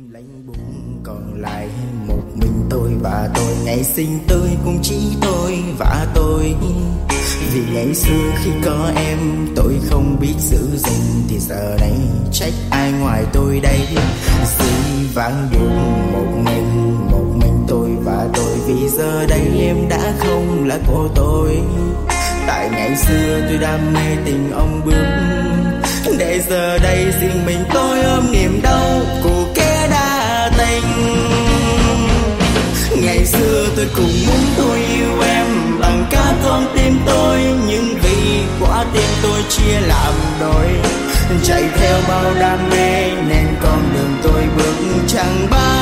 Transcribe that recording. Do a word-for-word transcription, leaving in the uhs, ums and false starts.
lạnh bụng còn lại một mình tôi và tôi. Ngày sinh tôi cũng chỉ tôi và tôi. Vì ngày xưa khi có em tôi không biết giữ gìn, thì giờ này trách ai ngoài tôi đây. Dĩ vãng buồn một mình, một mình tôi và tôi. Vì giờ đây em đã không là của tôi. Tại ngày xưa tôi đam mê tình ông bướm, để giờ đây riêng mình tôi ôm niềm đau của kẻ đã tình. Ngày xưa tôi cũng muốn tôi yêu em bằng cả con tim tôi, nhưng vì quả tim tôi chia làm đôi. Chạy theo bao đam mê nên con đường tôi bước chẳng bao